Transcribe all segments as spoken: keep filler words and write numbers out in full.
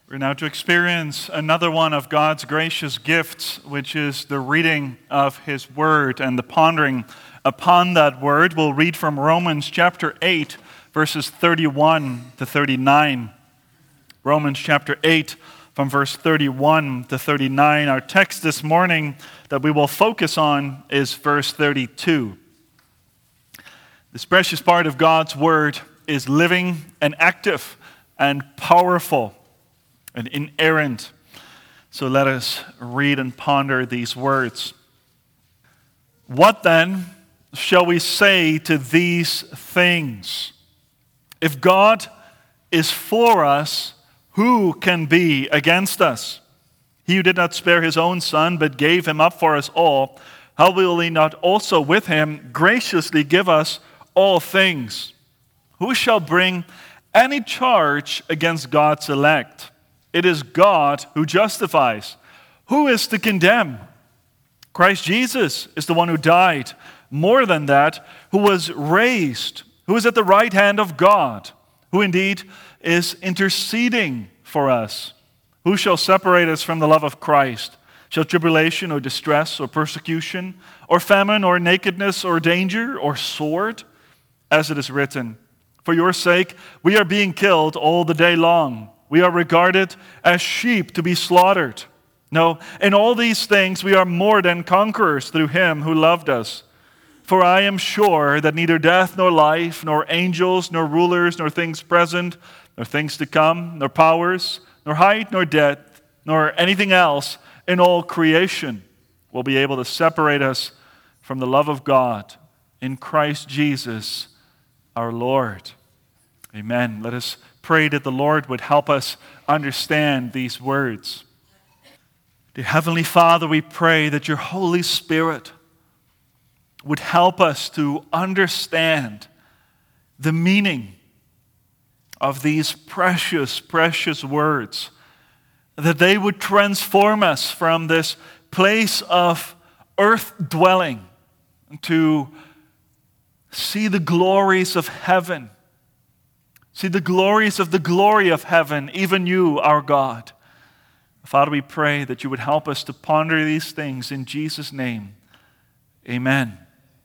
We're now to experience another one of God's gracious gifts, which is the reading of His Word and the pondering upon that Word. We'll read from Romans chapter eight, verses thirty-one to thirty-nine. Romans chapter eight, from verse thirty-one to thirty-nine. Our text this morning that we will focus on is verse thirty-two. This precious part of God's Word is living and active and powerful and inerrant. So let us read and ponder these words. What then shall we say to these things? If God is for us, who can be against us? He who did not spare his own Son, but gave him up for us all, how will he not also with him graciously give us all things? Who shall bring any charge against God's elect? It is God who justifies. Who is to condemn? Christ Jesus is the one who died. More than that, who was raised, who is at the right hand of God, who indeed is interceding for us. Who shall separate us from the love of Christ? Shall tribulation or distress or persecution or famine or nakedness or danger or sword? As it is written, for your sake we are being killed all the day long. We are regarded as sheep to be slaughtered. No, in all these things we are more than conquerors through him who loved us. For I am sure that neither death nor life, nor angels, nor rulers, nor things present, nor things to come, nor powers, nor height, nor depth, nor anything else in all creation will be able to separate us from the love of God in Christ Jesus our Lord. Amen. Let us pray that the Lord would help us understand these words. Dear Heavenly Father, we pray that your Holy Spirit would help us to understand the meaning of these precious, precious words, that they would transform us from this place of earth dwelling to see the glories of heaven. See the glories of the glory of heaven, even you, our God. Father, we pray that you would help us to ponder these things in Jesus' name. Amen.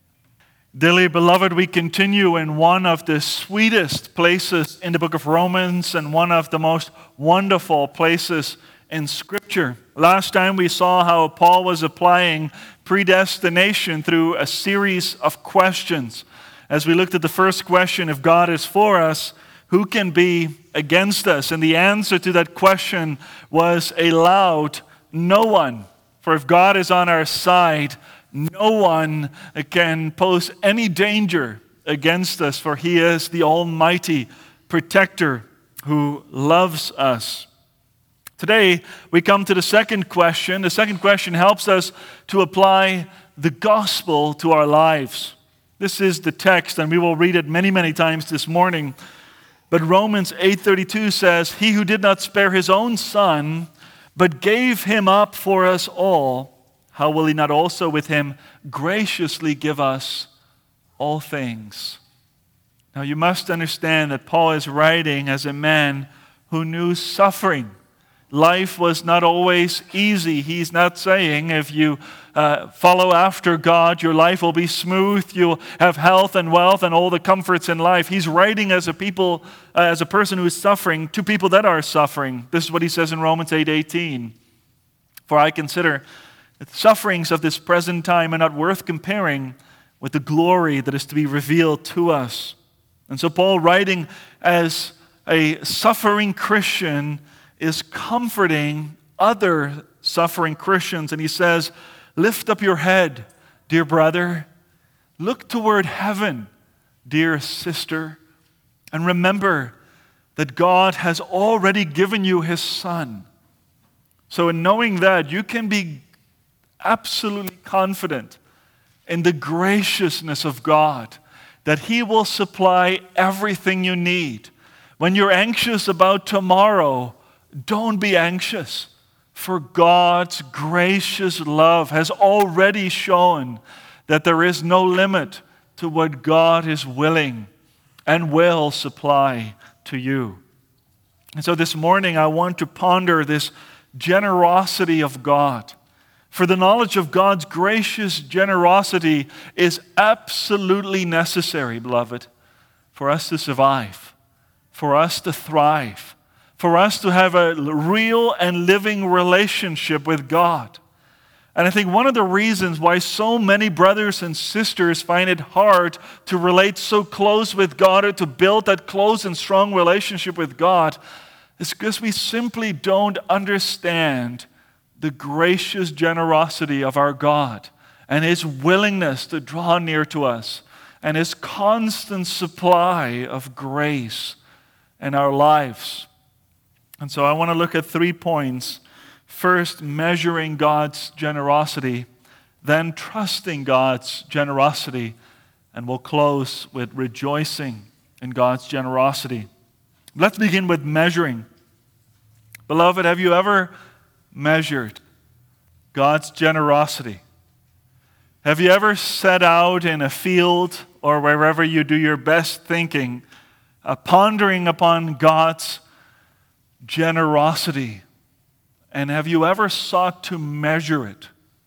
Dearly beloved, we continue in one of the sweetest places in the book of Romans and one of the most wonderful places in Scripture. Last time we saw how Paul was applying predestination through a series of questions. As we looked at the first question, if God is for us, who can be against us? And the answer to that question was a loud no one. For if God is on our side, no one can pose any danger against us, for he is the almighty protector who loves us. Today, we come to the second question. The second question helps us to apply the gospel to our lives. This is the text, and we will read it many, many times this morning. But Romans eight thirty-two says, he who did not spare his own Son, but gave him up for us all, how will he not also with him graciously give us all things? Now you must understand that Paul is writing as a man who knew suffering. Life was not always easy. He's not saying if you uh, follow after God, your life will be smooth, you'll have health and wealth and all the comforts in life. He's writing as a people, uh, as a person who is suffering, to people that are suffering. This is what he says in Romans eight eighteen. For I consider that the sufferings of this present time are not worth comparing with the glory that is to be revealed to us. And so Paul, writing as a suffering Christian, is comforting other suffering Christians. And he says, lift up your head, dear brother. Look toward heaven, dear sister. And remember that God has already given you his Son. So in knowing that, you can be absolutely confident in the graciousness of God, that he will supply everything you need. When you're anxious about tomorrow, don't be anxious, for God's gracious love has already shown that there is no limit to what God is willing and will supply to you. And so this morning I want to ponder this generosity of God. For the knowledge of God's gracious generosity is absolutely necessary, beloved, for us to survive, for us to thrive, for us to have a real and living relationship with God. And I think one of the reasons why so many brothers and sisters find it hard to relate so close with God or to build that close and strong relationship with God is because we simply don't understand the gracious generosity of our God and His willingness to draw near to us and His constant supply of grace in our lives. And so I want to look at three points. First, measuring God's generosity, then trusting God's generosity, and we'll close with rejoicing in God's generosity. Let's begin with measuring. Beloved, have you ever measured God's generosity? Have you ever set out in a field or wherever you do your best thinking, uh, pondering upon God's generosity? And have you ever sought to measure it?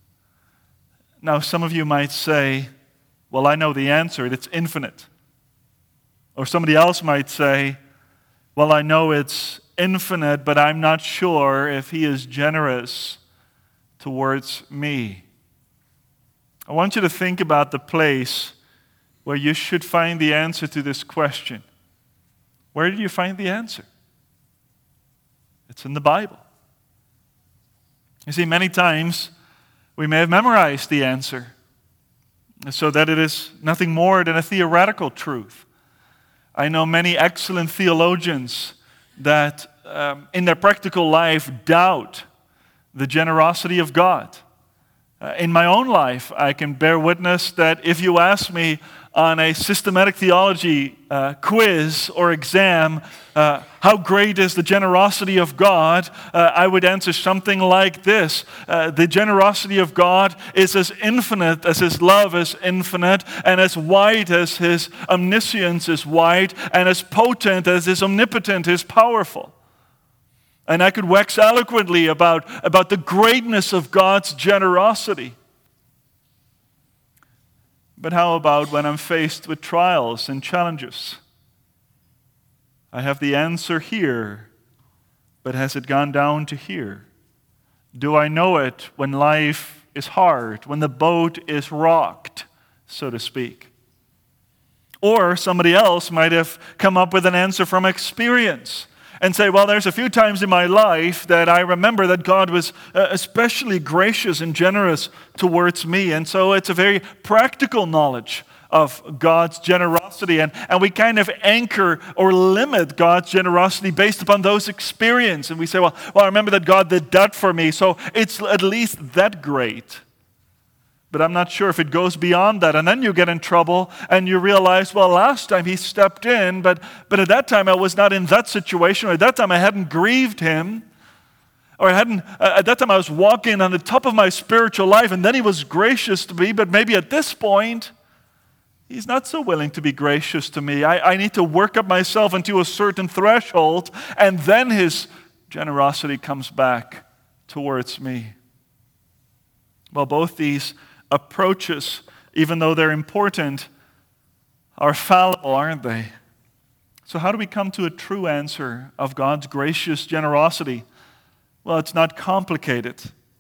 Now, some of you might say, well, I know the answer. It's infinite. Or somebody else might say, well, I know it's infinite, but I'm not sure if He is generous towards me. I want you to think about the place where you should find the answer to this question. Where do you find the answer? It's in the Bible. You see, many times we may have memorized the answer so that it is nothing more than a theoretical truth. I know many excellent theologians that um, in their practical life doubt the generosity of God. Uh, in my own life, I can bear witness that if you ask me on a systematic theology uh, quiz or exam, uh, how great is the generosity of God, uh, I would answer something like this. Uh, the generosity of God is as infinite as His love is infinite, and as wide as His omniscience is wide, and as potent as His omnipotent is powerful. And I could wax eloquently about, about the greatness of God's generosity. But how about when I'm faced with trials and challenges? I have the answer here, but has it gone down to here? Do I know it when life is hard, when the boat is rocked, so to speak? Or somebody else might have come up with an answer from experience and say, well, there's a few times in my life that I remember that God was especially gracious and generous towards me. And so it's a very practical knowledge of God's generosity. And, and we kind of anchor or limit God's generosity based upon those experiences. And we say, well, well, I remember that God did that for me, so it's at least that great. But I'm not sure if it goes beyond that. And then you get in trouble and you realize, well, last time He stepped in, but, but at that time I was not in that situation, or at that time I hadn't grieved Him, or I hadn't, uh, at that time I was walking on the top of my spiritual life, and then He was gracious to me, but maybe at this point, He's not so willing to be gracious to me. I, I need to work up myself into a certain threshold, and then His generosity comes back towards me. Well, both these approaches, even though they're important, are fallible, aren't they? So how do we come to a true answer of God's gracious generosity? Well, it's not complicated.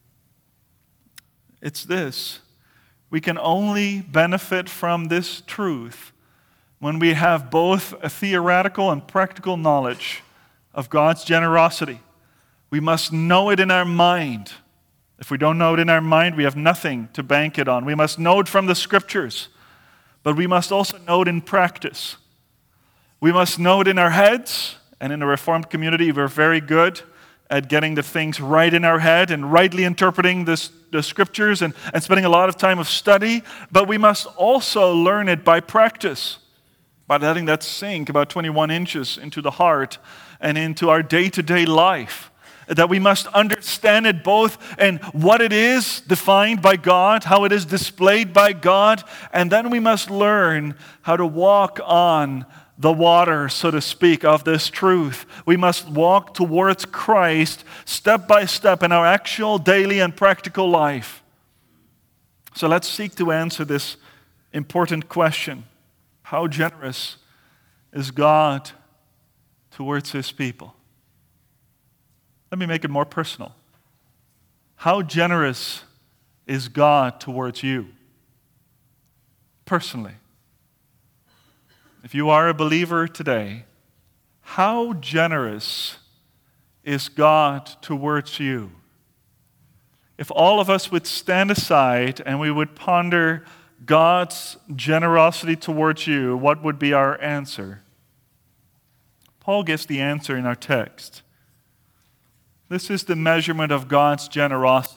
It's this. We can only benefit from this truth when we have both a theoretical and practical knowledge of God's generosity. We must know it in our mind. If we don't know it in our mind, we have nothing to bank it on. We must know it from the Scriptures, but we must also know it in practice. We must know it in our heads, and in the Reformed community, we're very good at getting the things right in our head and rightly interpreting this, the Scriptures and, and spending a lot of time of study, but we must also learn it by practice, by letting that sink about twenty-one inches into the heart and into our day-to-day life. That we must understand it both in what it is defined by God, how it is displayed by God, and then we must learn how to walk on the water, so to speak, of this truth. We must walk towards Christ step by step in our actual daily and practical life. So let's seek to answer this important question. How generous is God towards His people? Let me make it more personal. How generous is God towards you? Personally. If you are a believer today, how generous is God towards you? If all of us would stand aside and we would ponder God's generosity towards you, what would be our answer? Paul gives the answer in our text. This is the measurement of God's generosity.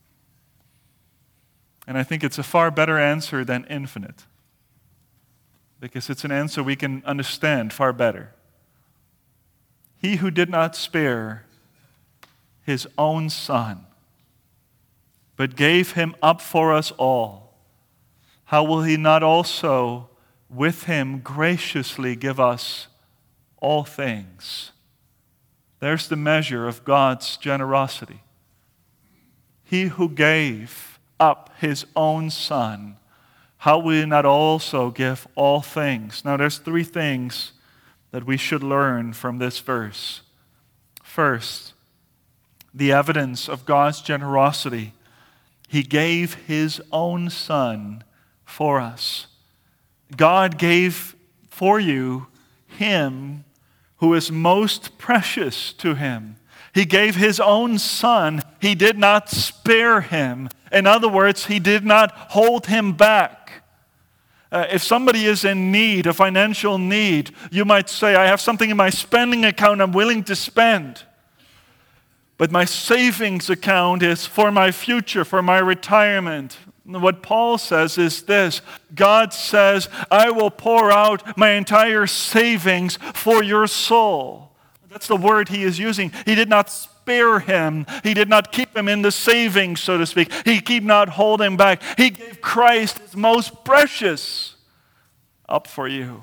And I think it's a far better answer than infinite, because it's an answer we can understand far better. He who did not spare His own Son, but gave Him up for us all, how will He not also with Him graciously give us all things? There's the measure of God's generosity. He who gave up His own Son, how will He not also give all things? Now there's three things that we should learn from this verse. First, the evidence of God's generosity. He gave His own Son for us. God gave for you Him who is most precious to Him. He gave His own Son. He did not spare Him. In other words, He did not hold Him back. Uh, if somebody is in need, a financial need, you might say, I have something in my spending account I'm willing to spend. But my savings account is for my future, for my retirement. What Paul says is this: God says, I will pour out my entire savings for your soul. That's the word he is using. He did not spare him. He did not keep him in the savings, so to speak. He did not hold him back. He gave Christ His most precious up for you.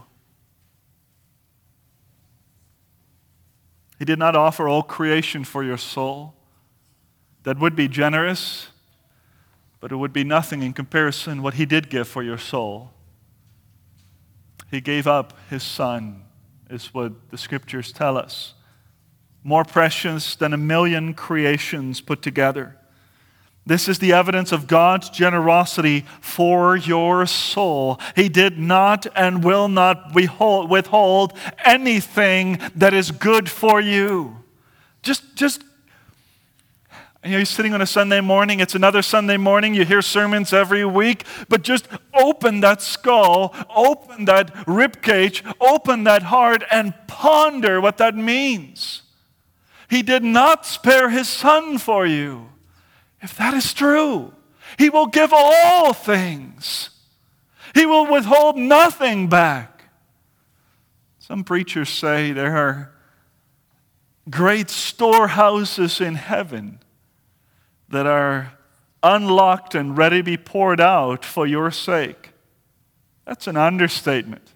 He did not offer all creation for your soul. That would be generous, but it would be nothing in comparison what He did give for your soul. He gave up His Son, is what the Scriptures tell us. More precious than a million creations put together. This is the evidence of God's generosity for your soul. He did not and will not withhold anything that is good for you. Just, just, you know, you're sitting on a Sunday morning, it's another Sunday morning, you hear sermons every week, but just open that skull, open that rib cage, open that heart, and ponder what that means. He did not spare His Son for you. If that is true, He will give all things. He will withhold nothing back. Some preachers say there are great storehouses in heaven that are unlocked and ready to be poured out for your sake. That's an understatement.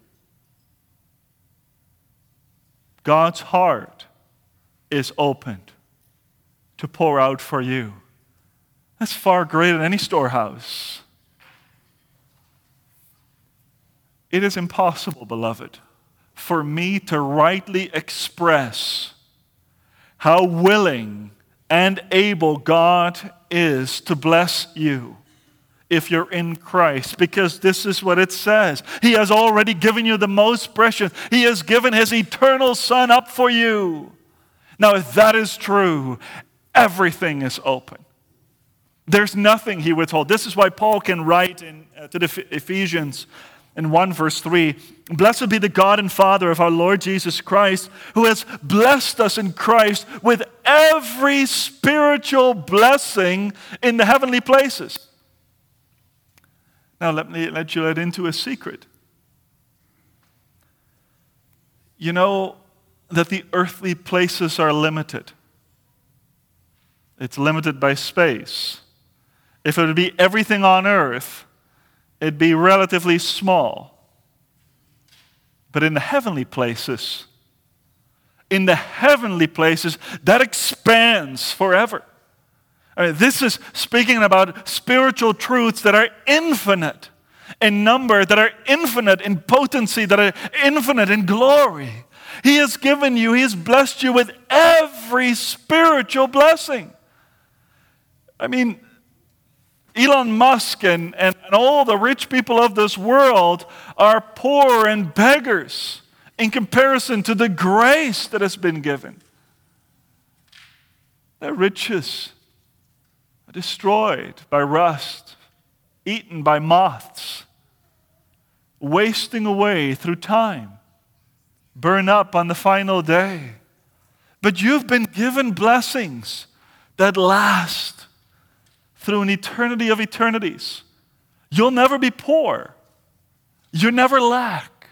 God's heart is opened to pour out for you. That's far greater than any storehouse. It is impossible, beloved, for me to rightly express how willing and able God is to bless you if you're in Christ, because this is what it says. He has already given you the most precious. He has given His eternal Son up for you. Now, if that is true, everything is open. There's nothing He withholds. This is why Paul can write in, uh, to the Ephesians in one verse three, Blessed be the God and Father of our Lord Jesus Christ, who has blessed us in Christ with every spiritual blessing in the heavenly places. Now, let me let you let into a secret. You know that the earthly places are limited. It's limited by space. If it would be everything on earth, it'd be relatively small. But in the heavenly places, in the heavenly places, that expands forever. I mean, this is speaking about spiritual truths that are infinite in number, that are infinite in potency, that are infinite in glory. He has given you, He has blessed you with every spiritual blessing. I mean, Elon Musk and, and, and all the rich people of this world are poor and beggars in comparison to the grace that has been given. Their riches are destroyed by rust, eaten by moths, wasting away through time, burn up on the final day. But you've been given blessings that last through an eternity of eternities. You'll never be poor. You never lack.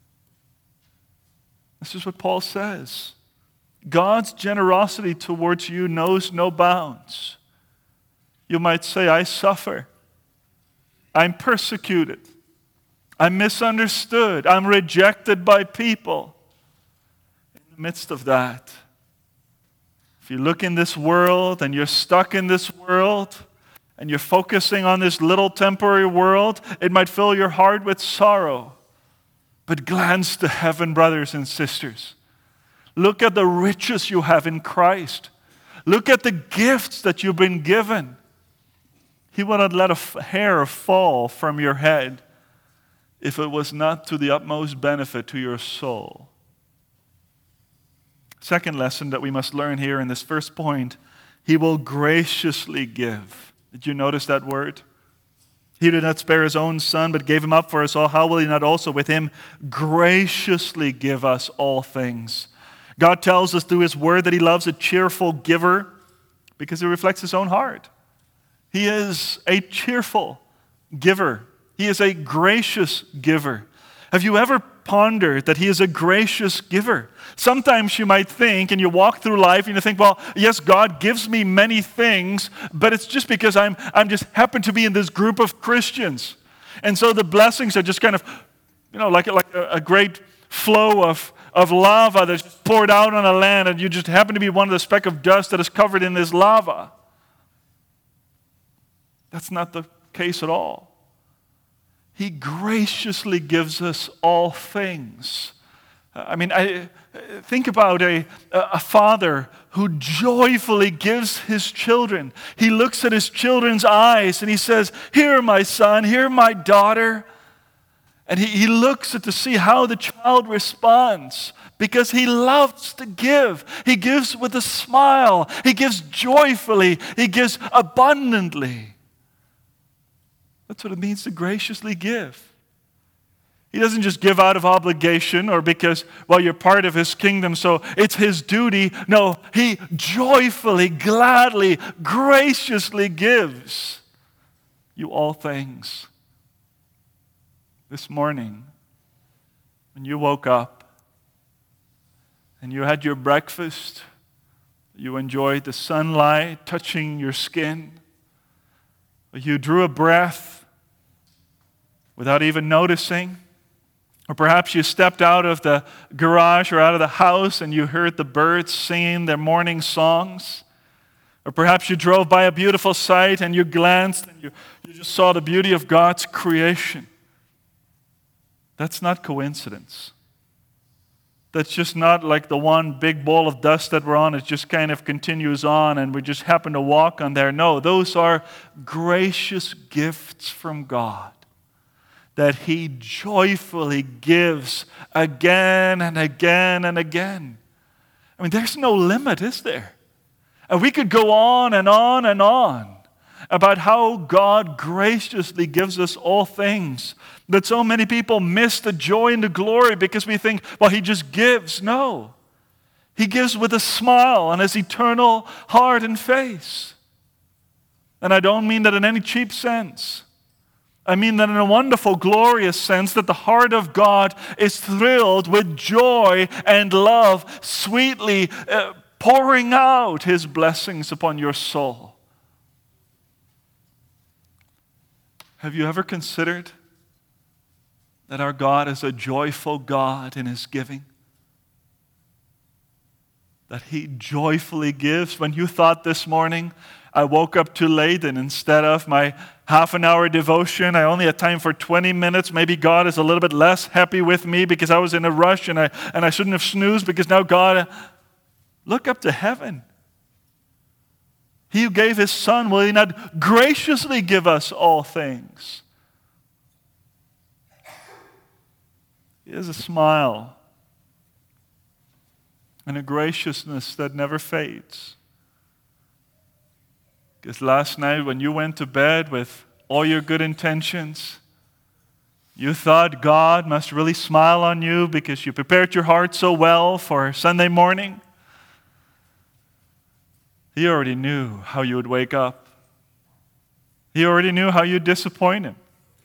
This is what Paul says. God's generosity towards you knows no bounds. You might say, I suffer. I'm persecuted. I'm misunderstood. I'm rejected by people. In the midst of that, if you look in this world and you're stuck in this world, and you're focusing on this little temporary world, it might fill your heart with sorrow. But glance to heaven, brothers and sisters. Look at the riches you have in Christ. Look at the gifts that you've been given. He would not let a hair fall from your head if it was not to the utmost benefit to your soul. Second lesson that we must learn here in this first point, He will graciously give. Did you notice that word? He did not spare His own Son, but gave Him up for us all. How will He not also with Him graciously give us all things? God tells us through His word that He loves a cheerful giver because it reflects His own heart. He is a cheerful giver. He is a gracious giver. Have you ever pondered that He is a gracious giver? Sometimes you might think, and you walk through life and you think, well, yes, God gives me many things, but it's just because I'm I'm just happen to be in this group of Christians. And so the blessings are just kind of, you know, like, like a, a great flow of, of lava that's just poured out on a land, and you just happen to be one of the speck of dust that is covered in this lava. That's not the case at all. He graciously gives us all things. I mean, I think about a, a father who joyfully gives his children. He looks at his children's eyes and he says, here, my son, here, my daughter. And he, he looks at to see how the child responds because he loves to give. He gives with a smile. He gives joyfully. He gives abundantly. That's what it means to graciously give. He doesn't just give out of obligation or because, well, you're part of His kingdom, so it's His duty. No, He joyfully, gladly, graciously gives you all things. This morning, when you woke up and you had your breakfast, you enjoyed the sunlight touching your skin, you drew a breath without even noticing. Or perhaps you stepped out of the garage or out of the house and you heard the birds singing their morning songs. Or perhaps you drove by a beautiful sight and you glanced and you, you just saw the beauty of God's creation. That's not coincidence. That's just not like the one big ball of dust that we're on. It just kind of continues on and we just happen to walk on there. No, those are gracious gifts from God that He joyfully gives again and again and again. I mean, there's no limit, is there? And we could go on and on and on about how God graciously gives us all things. But so many people miss the joy and the glory because we think, well, He just gives. No. He gives with a smile on His eternal heart and face. And I don't mean that in any cheap sense. I mean that in a wonderful, glorious sense that the heart of God is thrilled with joy and love, sweetly uh, pouring out His blessings upon your soul. Have you ever considered that our God is a joyful God in His giving? That He joyfully gives. When you thought this morning, I woke up too late, and instead of my half an hour devotion, I only had time for twenty minutes. Maybe God is a little bit less happy with me because I was in a rush and I, and I shouldn't have snoozed because now God, look up to heaven. He who gave His Son, will He not graciously give us all things? He has a smile and a graciousness that never fades. Because last night when you went to bed with all your good intentions, you thought God must really smile on you because you prepared your heart so well for Sunday morning. He already knew how you would wake up. He already knew how you'd disappoint Him.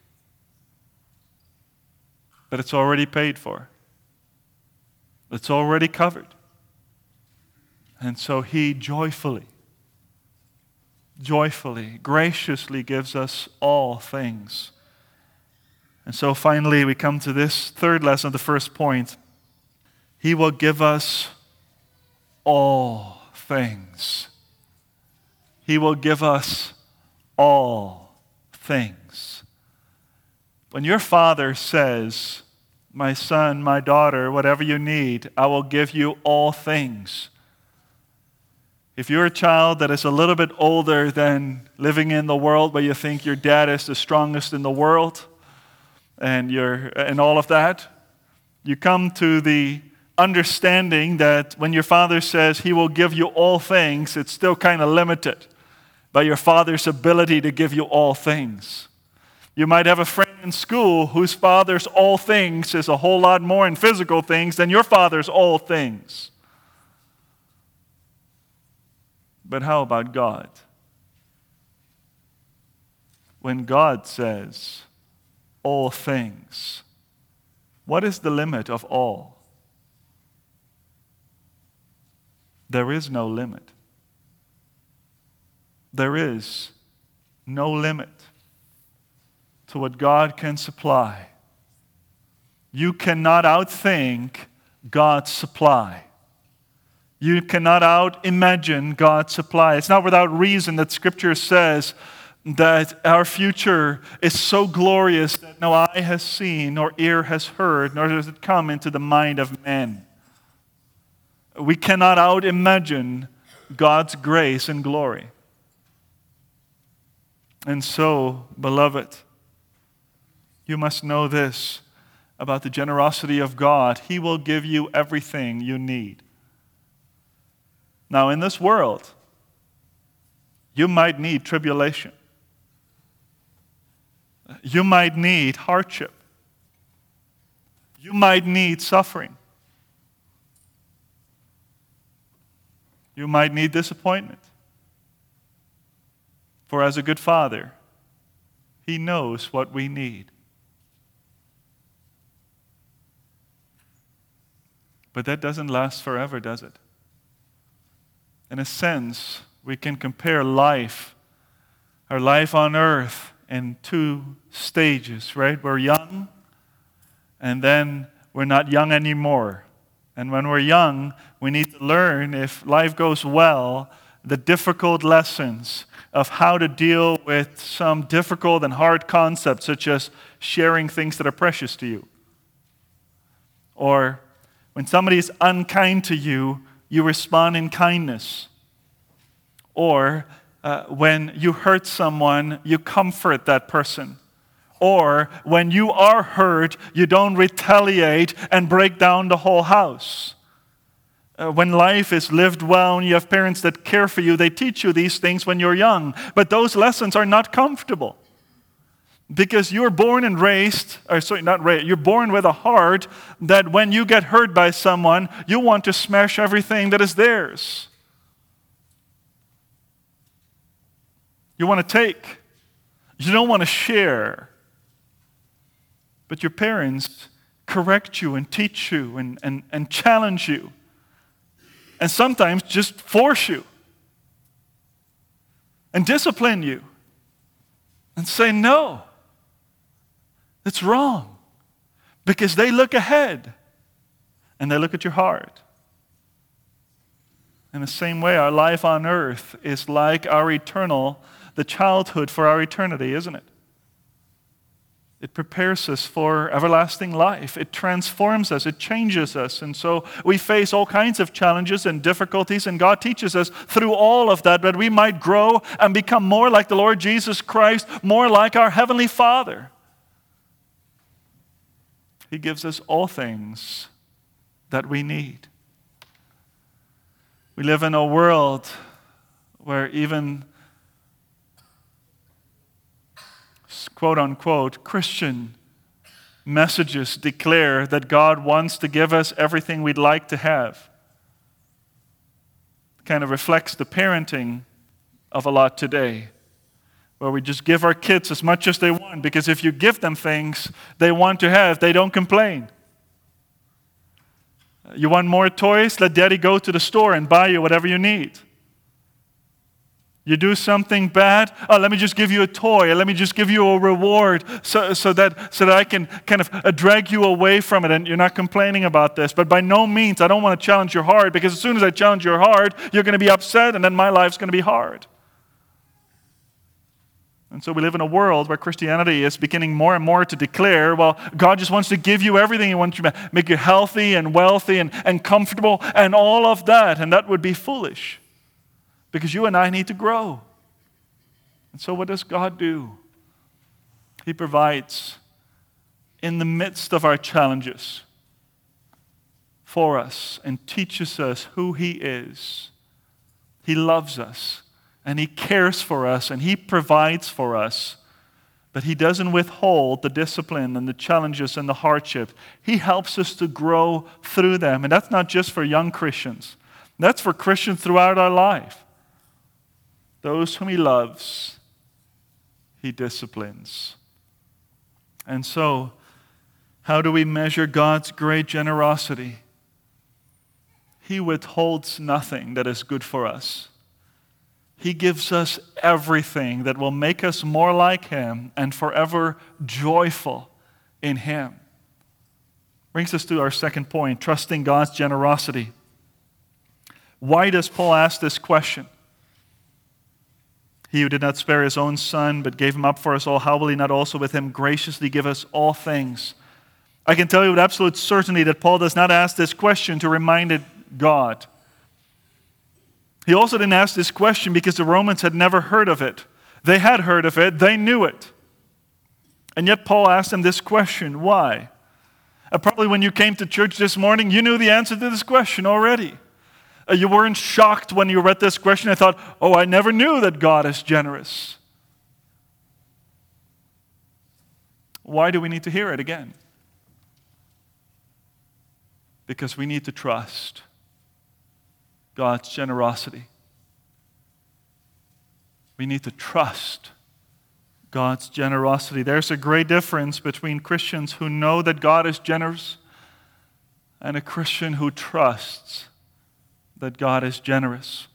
But it's already paid for. It's already covered. And so He joyfully, joyfully, graciously gives us all things. And so finally we come to this third lesson, the first point. He will give us all things. He will give us all things. When your Father says, my son, my daughter, whatever you need, I will give you all things. If you're a child that is a little bit older than living in the world where you think your dad is the strongest in the world and you're and all of that, you come to the understanding that when your Father says He will give you all things, it's still kind of limited by your Father's ability to give you all things. You might have a friend in school whose father's all things is a whole lot more in physical things than your Father's all things. But how about God? When God says all things, what is the limit of all? There is no limit. There is no limit to what God can supply. You cannot outthink God's supply. You cannot out-imagine God's supply. It's not without reason that Scripture says that our future is so glorious that no eye has seen, nor ear has heard, nor does it come into the mind of man. We cannot out-imagine God's grace and glory. And so, beloved, you must know this about the generosity of God. He will give you everything you need. Now, in this world, you might need tribulation. You might need hardship. You might need suffering. You might need disappointment. For as a good Father, He knows what we need. But that doesn't last forever, does it? In a sense, we can compare life, our life on earth, in two stages, right? We're young, and then we're not young anymore. And when we're young, we need to learn, if life goes well, the difficult lessons of how to deal with some difficult and hard concepts, such as sharing things that are precious to you. Or when somebody is unkind to you, you respond in kindness. Or uh, when you hurt someone, you comfort that person. Or when you are hurt, you don't retaliate and break down the whole house. Uh, when life is lived well and you have parents that care for you, they teach you these things when you're young. But those lessons are not comfortable. Because you're born and raised, or sorry, not raised, you're born with a heart that when you get hurt by someone, you want to smash everything that is theirs. You want to take. You don't want to share. But your parents correct you and teach you and, and, and challenge you. And sometimes just force you. And discipline you. And say, no. It's wrong. because they look ahead and they look at your heart. In the same way, our life on earth is like our eternal, the childhood for our eternity, isn't it? It prepares us for everlasting life. It transforms us. It changes us. And so we face all kinds of challenges and difficulties, and God teaches us through all of that that we might grow and become more like the Lord Jesus Christ, more like our Heavenly Father. He gives us all things that we need. We live in a world where even quote-unquote Christian messages declare that God wants to give us everything we'd like to have. It kind of reflects the parenting of a lot today, where we just give our kids as much as they want, because if you give them things they want to have, they don't complain. You want more toys? Let daddy go to the store and buy you whatever you need. You do something bad? Oh, let me just give you a toy. Let me just give you a reward so, so, that, so that I can kind of uh, drag you away from it and you're not complaining about this. But by no means, I don't want to challenge your heart, because as soon as I challenge your heart, you're going to be upset and then my life's going to be hard. And so we live in a world where Christianity is beginning more and more to declare, well, God just wants to give you everything. He wants to make you healthy and wealthy and, and comfortable and all of that. And that would be foolish, because you and I need to grow. And so what does God do? He provides in the midst of our challenges for us and teaches us who He is. He loves us and He cares for us and He provides for us. But He doesn't withhold the discipline and the challenges and the hardship. He helps us to grow through them. And that's not just for young Christians. That's for Christians throughout our life. Those whom He loves, He disciplines. And so, how do we measure God's great generosity? He withholds nothing that is good for us. He gives us everything that will make us more like Him and forever joyful in Him. Brings us to our second point, trusting God's generosity. Why does Paul ask this question? He who did not spare His own Son, but gave Him up for us all, how will He not also with Him graciously give us all things? I can tell you with absolute certainty that Paul does not ask this question to remind it God. He also didn't ask this question because the Romans had never heard of it. They had heard of it. They knew it. And yet Paul asked them this question. Why? And probably when you came to church this morning, you knew the answer to this question already. Uh, you weren't shocked when you read this question and thought, oh, I never knew that God is generous. Why do we need to hear it again? Because we need to trust God's generosity. We need to trust God's generosity. There's a great difference between Christians who know that God is generous and a Christian who trusts that God is generous.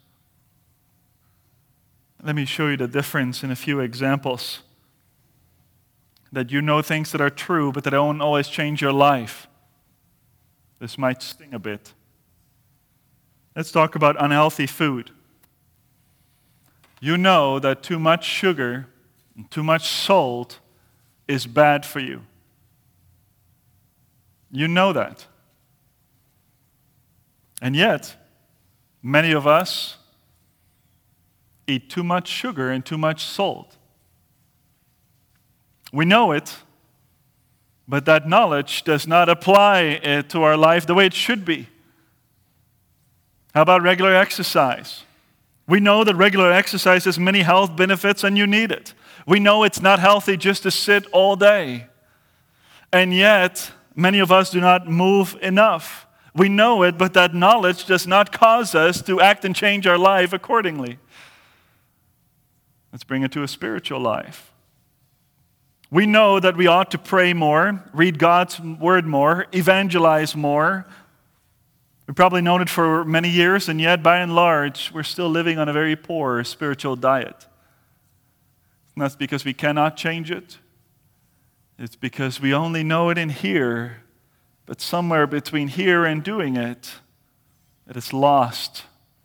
Let me show you the difference in a few examples. That you know things that are true, but that don't always change your life. This might sting a bit. Let's talk about unhealthy food. You know that too much sugar and too much salt is bad for you. You know that. And yet, many of us eat too much sugar and too much salt. We know it, but that knowledge does not apply it to our life the way it should be. How about regular exercise? We know that regular exercise has many health benefits and you need it. We know it's not healthy just to sit all day. And yet, many of us do not move enough. We know it, but that knowledge does not cause us to act and change our life accordingly. Let's bring it to a spiritual life. We know that we ought to pray more, read God's word more, evangelize more. We've probably known it for many years, and yet, by and large, we're still living on a very poor spiritual diet. And that's because we cannot change it. It's because we only know it in here, but somewhere between here and doing it, it is lost.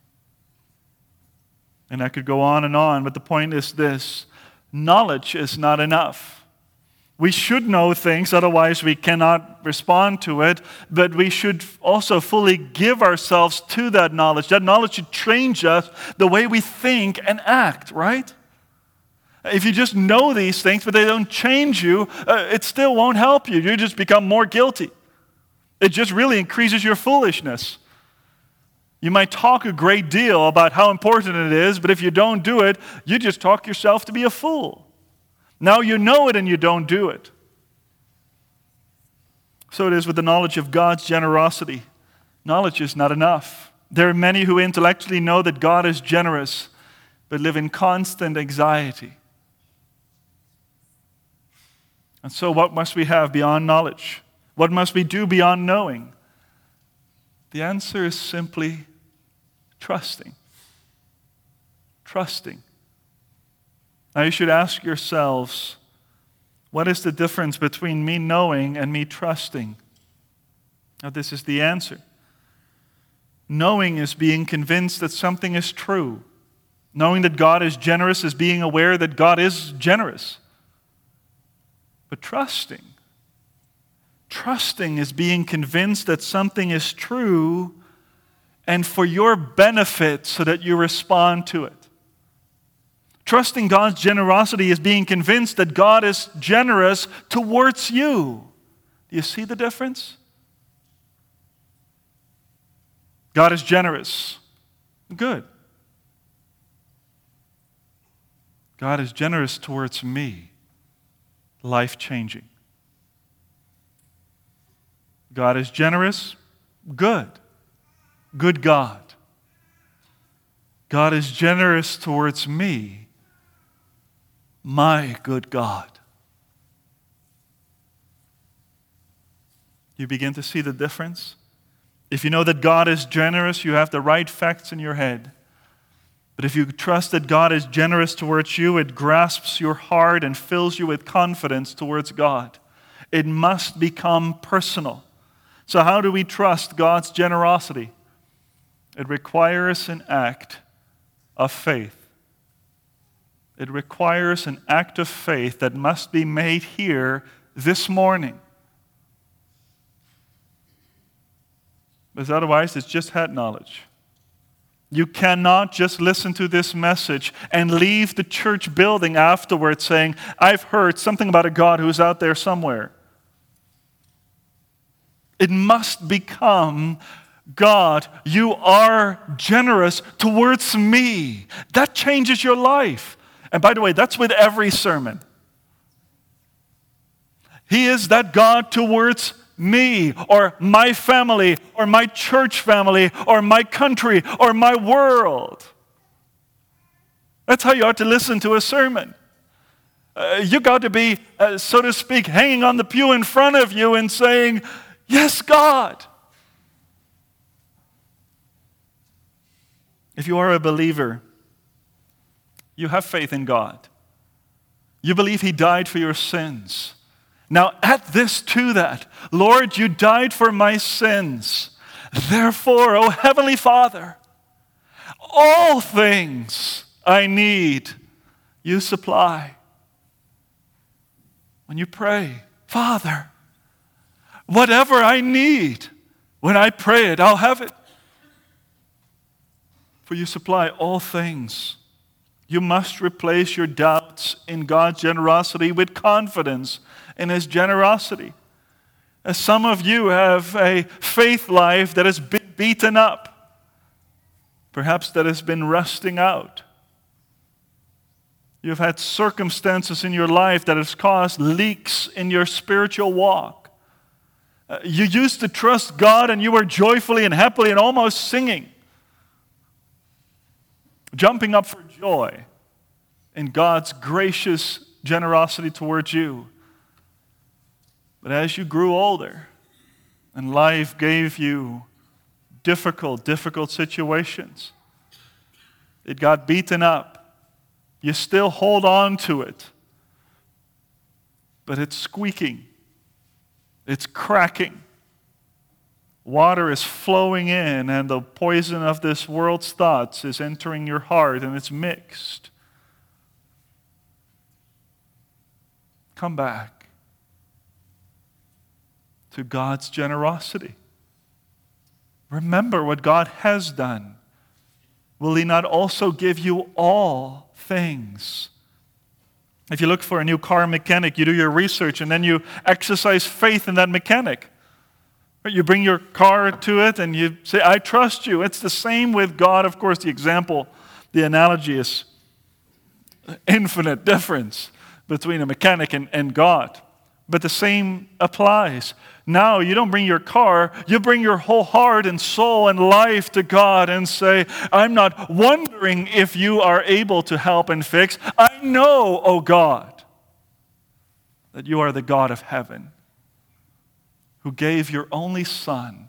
And I could go on and on, but the point is this: knowledge is not enough. We should know things, otherwise we cannot respond to it, but we should also fully give ourselves to that knowledge. That knowledge should change us the way we think and act, right? If you just know these things, but they don't change you, uh, it still won't help you. You just become more guilty. It just really increases your foolishness. You might talk a great deal about how important it is, but if you don't do it, you just talk yourself to be a fool. Now you know it and you don't do it. So it is with the knowledge of God's generosity. Knowledge is not enough. There are many who intellectually know that God is generous, but live in constant anxiety. And so what must we have beyond knowledge? What must we do beyond knowing? The answer is simply trusting. Trusting. Now you should ask yourselves, what is the difference between me knowing and me trusting? Now this is the answer. Knowing is being convinced that something is true. Knowing that God is generous is being aware that God is generous. But trusting, trusting is being convinced that something is true and for your benefit so that you respond to it. Trusting God's generosity is being convinced that God is generous towards you. Do you see the difference? God is generous. Good. God is generous towards me. Life-changing. God is generous. Good. Good God. God is generous towards me. My good God. You begin to see the difference? If you know that God is generous, you have the right facts in your head. But if you trust that God is generous towards you, it grasps your heart and fills you with confidence towards God. It must become personal. So how do we trust God's generosity? It requires an act of faith. It requires an act of faith that must be made here this morning. Because otherwise, it's just head knowledge. You cannot just listen to this message and leave the church building afterwards saying, I've heard something about a God who's out there somewhere. It must become, God, you are generous towards me. That changes your life. And by the way, that's with every sermon. He is that God towards me, or my family, or my church family, or my country, or my world. That's how you ought to listen to a sermon. Uh, you got to be, uh, so to speak, hanging on the pew in front of you and saying, yes, God. If you are a believer, you have faith in God. You believe He died for your sins. Now add this to that. Lord, you died for my sins. Therefore, O Heavenly Father, all things I need, you supply. When you pray, Father, whatever I need, when I pray it, I'll have it. For you supply all things. You must replace your doubts in God's generosity with confidence in His generosity. As some of you have a faith life that has been beaten up, perhaps that has been rusting out. You've had circumstances in your life that has caused leaks in your spiritual walk. Uh, you used to trust God and you were joyfully and happily and almost singing, jumping up for joy in God's gracious generosity towards you. But as you grew older and life gave you difficult, difficult situations, it got beaten up. You still hold on to it. but it's squeaking. It's cracking. Water is flowing in, and the poison of this world's thoughts is entering your heart, and it's mixed. Come back to God's generosity. Remember what God has done. Will He not also give you all things? If you look for a new car mechanic, you do your research, and then you exercise faith in that mechanic. You bring your car to it and you say, I trust you. It's the same with God. Of course, the example, the analogy is infinite difference between a mechanic and, and God. But the same applies. Now, you don't bring your car, you bring your whole heart and soul and life to God and say, I'm not wondering if you are able to help and fix. I know, oh God, that you are the God of heaven, who gave your only Son.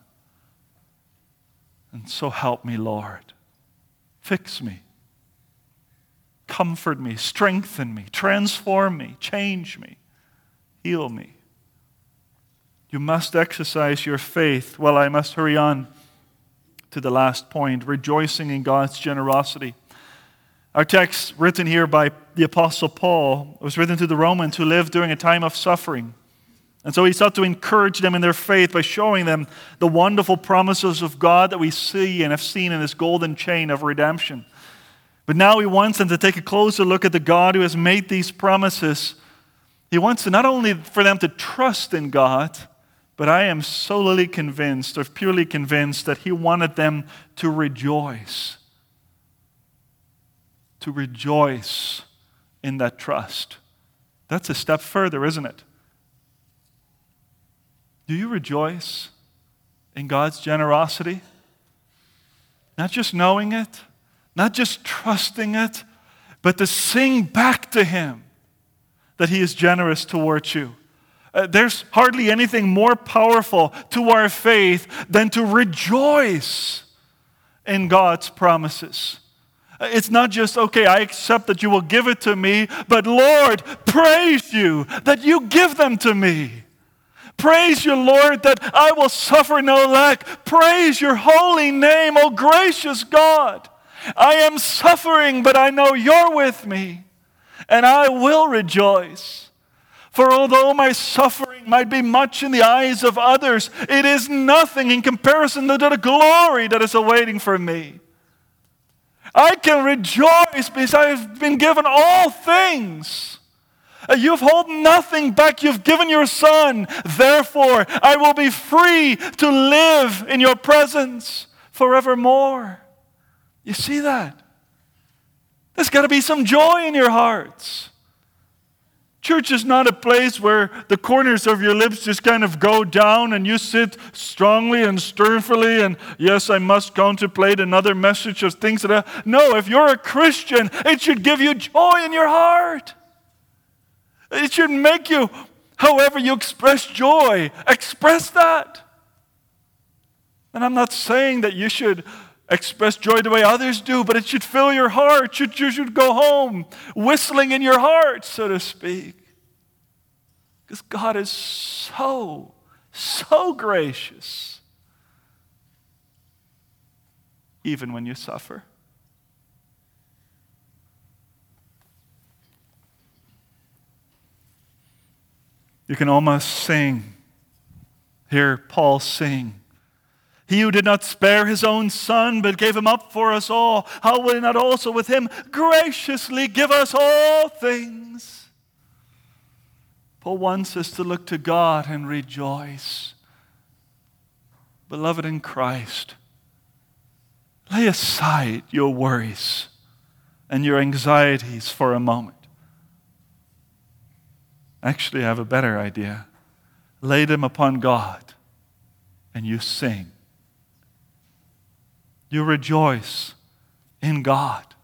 And so help me, Lord. Fix me. Comfort me. Strengthen me. Transform me. Change me. Heal me. You must exercise your faith. Well, I must hurry on to the last point, rejoicing in God's generosity. Our text, written here by the Apostle Paul, was written to the Romans who lived during a time of suffering. And so he sought to encourage them in their faith by showing them the wonderful promises of God that we see and have seen in this golden chain of redemption. But now he wants them to take a closer look at the God who has made these promises. He wants to not only for them to trust in God, but I am solely convinced, or purely convinced, that he wanted them to rejoice. To rejoice in that trust. That's a step further, isn't it? Do you rejoice in God's generosity? Not just knowing it, not just trusting it, but to sing back to Him that He is generous towards you. Uh, there's hardly anything more powerful to our faith than to rejoice in God's promises. Uh, It's not just, okay, I accept that you will give it to me, but Lord, praise you that you give them to me. Praise you, Lord, that I will suffer no lack. Praise your holy name, O gracious God. I am suffering, but I know you're with me, and I will rejoice. For although my suffering might be much in the eyes of others, it is nothing in comparison to the glory that is awaiting for me. I can rejoice because I have been given all things. You've held nothing back. You've given your Son. Therefore, I will be free to live in your presence forevermore. You see that? There's got to be some joy in your hearts. Church is not a place where the corners of your lips just kind of go down and you sit strongly and sternly and, yes, I must contemplate another message of things that I... No, if you're a Christian, it should give you joy in your heart. It should make you, however you express joy, express that. And I'm not saying that you should express joy the way others do, but it should fill your heart. You, you should go home whistling in your heart, so to speak. Because God is so, so gracious, even when you suffer. You can almost sing, hear Paul sing. He who did not spare his own Son, but gave him up for us all, how will he not also with him graciously give us all things? Paul wants us to look to God and rejoice. Beloved in Christ, lay aside your worries and your anxieties for a moment. Actually, I have a better idea. Lay them upon God, and you sing. You rejoice in God.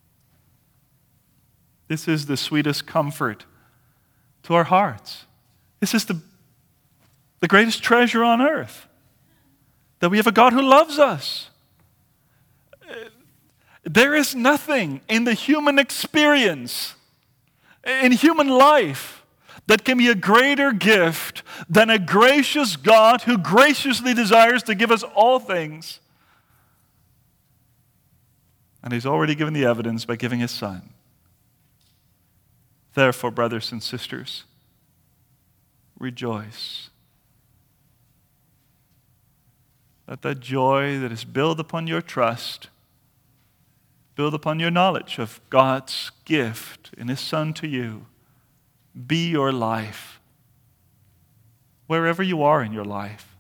This is the sweetest comfort to our hearts. This is the, the greatest treasure on earth, that we have a God who loves us. There is nothing in the human experience, in human life, that can be a greater gift than a gracious God who graciously desires to give us all things. And he's already given the evidence by giving his Son. Therefore, brothers and sisters, rejoice. Let that joy that is built upon your trust, built upon your knowledge of God's gift in his Son to you, be your life, wherever you are in your life.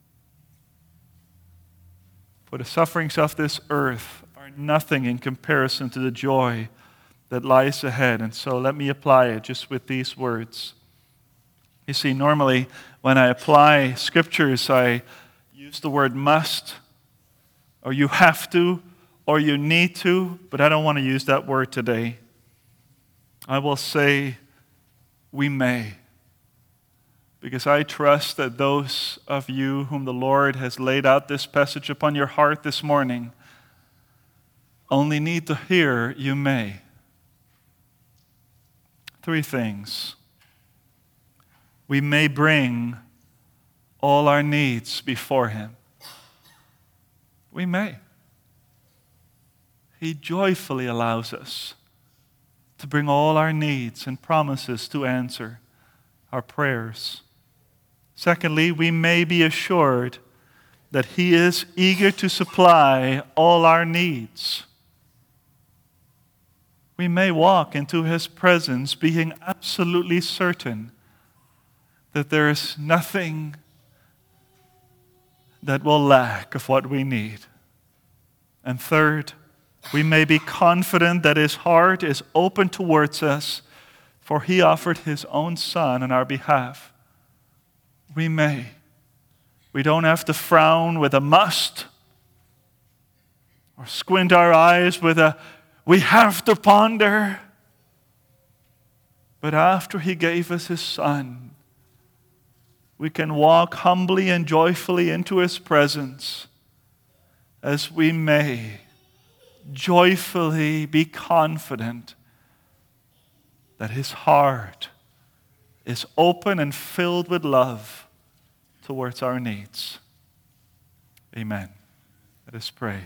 For the sufferings of this earth are nothing in comparison to the joy that lies ahead. And so let me apply it just with these words. You see, normally when I apply scriptures, I use the word must, or you have to, or you need to, but I don't want to use that word today. I will say, we may. Because I trust that those of you whom the Lord has laid out this passage upon your heart this morning only need to hear, you may. Three things. We may bring all our needs before him. We may. He joyfully allows us to bring all our needs and promises to answer our prayers. Secondly, we may be assured that he is eager to supply all our needs. We may walk into his presence being absolutely certain that there is nothing that will lack of what we need. And third, we may be confident that his heart is open towards us, for he offered his own Son on our behalf. We may. We don't have to frown with a must, or squint our eyes with a we have to ponder. But after he gave us his Son, we can walk humbly and joyfully into his presence as we may joyfully be confident that his heart is open and filled with love towards our needs. Amen. Let us pray.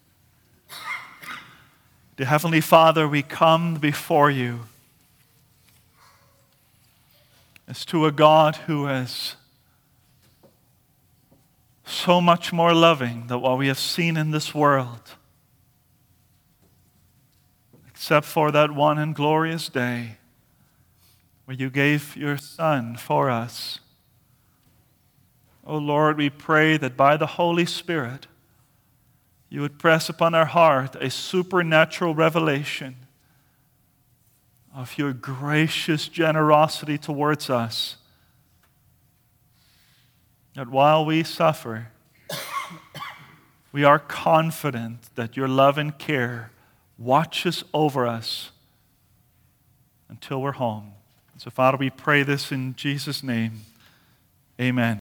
Dear Heavenly Father, we come before you as to a God who is so much more loving than what we have seen in this world. Except for that one and glorious day where you gave your Son for us. Oh Lord, we pray that by the Holy Spirit, you would press upon our heart a supernatural revelation of your gracious generosity towards us. That while we suffer, we are confident that your love and care watches over us until we're home. So, Father, we pray this in Jesus' name. Amen.